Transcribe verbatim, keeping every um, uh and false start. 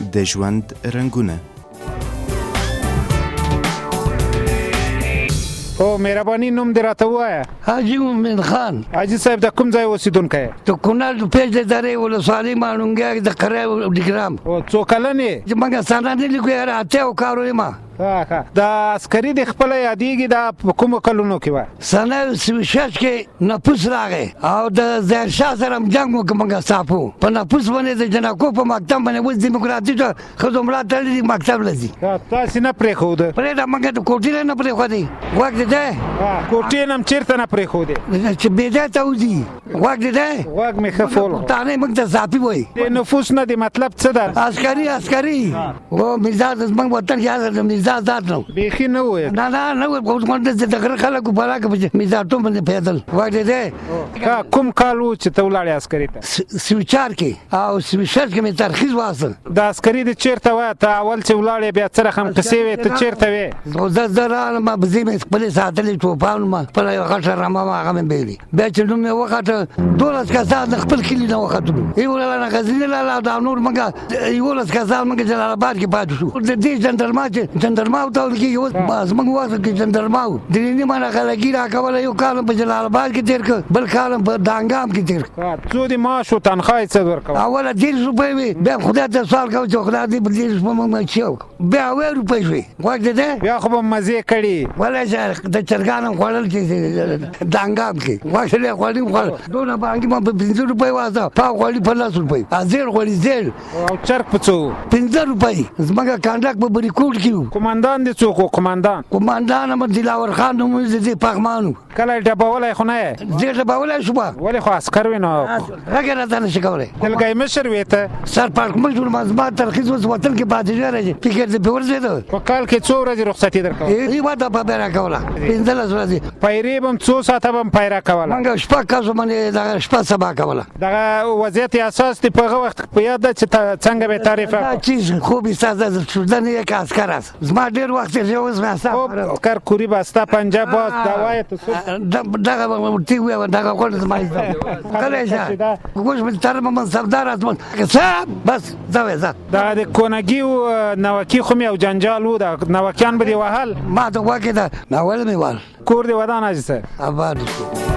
د ژوند رنګونه. او مهرباني نوم دې راته ووایه. حاجي مومن خان. حاجي صاحب د کوم ځای اوسېدونکی یې؟ د کونړ د پیج د درې ولسوالۍ ماڼوګي د قره ډګرام. او څو کلن یې؟ موږ سره نه لیکو یاره اتیا کارو یم. د عسکري د خپله یادېږي دا په کومو کلونو کې وه؟ سنه شش کې نفوس راغی او د ظاهرشاه سره هم جنګ وکړو موږ صافو په نفوس باندې د جنکو په مکتب باندې اوس دیموکراتیکه ښځو ملا تړلي دي مکتب له ځي. تاسې نه پرېښوده؟ پرېږده موږ د کوټې نه پرېښودی. غوږ دې دی؟ کوټې نه هم چېرته نه پرېښودې؟ چې بېځای ته وځي. غوږ دې دی؟ غوږ مې ښه فول. پښتانه موږ ته صافي وایي. د نفوس نه د مطلب څه ده؟ عسکري عسکري او میرزا زموږ وطن کې هغه میرزا ذات نو بیخي نه وې؟ نه نه نه غونډه د غره خلکو په علاقه کې میرزا ټوم باندې پیدل غوږ دې دی؟ کوم کال و چې ته ولاړې عسکري ته؟ سوي چار کې او سوي شش کې مې ترخیص واخیستل. د عسکري د چېرته وه؟ ته اول چې ولاړې بیا څه رقم قصې وې؟ ته چېرته وې؟ زه زه راغلم بزې مې خپلې ساتلې ټوپان ما خپله یوه غټه رمه وه هغه مې بېلې. بیا چې نوم مې وخته دولس کسان د خپل کلي نه وختلو. یوه لاله غزني لاله دا نور موږ یولس کسان موږ جلال آباد کې پاتې شو. د دې جنډرما چې جنډرما ورته ویل کېږي اوس زموږ وخت کې جنډرما و. د نیمه نه خلګي راکوله. یو کال په جلال آباد کې تېر کړ بل کال په دانګام کې تېر کړ. څو د معاش و تنخواه یې څه ورکوه؟ اوله دېرش روپۍ وې. بیا خدای ته سوال کوو چې خدای دې په دېرش روپۍ موږ څه وکړو. بیا اویا روپۍ شوې. غوږ دې دی؟ بیا خو به مزې کړي. ولې چې د چرګان هم خوړل چې دانګام کې غوښه یې غوړي خوړل دونه بانګي ما په پنځه روپۍ واځه پاو غوړي په لس روپۍ زیړ غوړي زیړ او چرګ په څو؟ پنځه روپۍ. زموږ کانډاک په بریکوټ کې و. قمندان دې څوک و؟ قمندان قمندان هم دلاور خان نوم یې د پغمان و. کله یې ډبولی خو نه یې؟ زه ډبولی شوم. ولې خو عسکر وې نو غږ یې راته نشي کولی. دلګی مشر وې ته؟ سرپرکمشر وم. زما ترخیص اوس وطن کې پاتې شوی راځي. فکر دې پرې ورځېده. په کال کې څو ورځې رخصتي درکوه؟ یوه دفعه به یې راکوله پنځلس ورځې. پیرې به هم څو ساعته به هم پیره کوله؟ موږ شپږ کسو باندې دغه شپه سبا کوله. دغه وضعیت اساس دې په هغه وخت په یاد ده چې څنګه به تعریف دا چیز خوب ایستاده شدن یک عسکر است. زما ډېر وخت یې اوس مې حساب کار کوری بسته پنجه باز دوای ته دغه ورته ویل دغه غوړ زما ایسته کله شه کوش مې تر ما منصبدار اتمن صاحب بس دا زه دا د کونګي او نوکی خو مې او جنجال و دا نوکیان به دی وهل ما ته واکه دا ناول مې وال کور دی ودان اجازه آباد شو.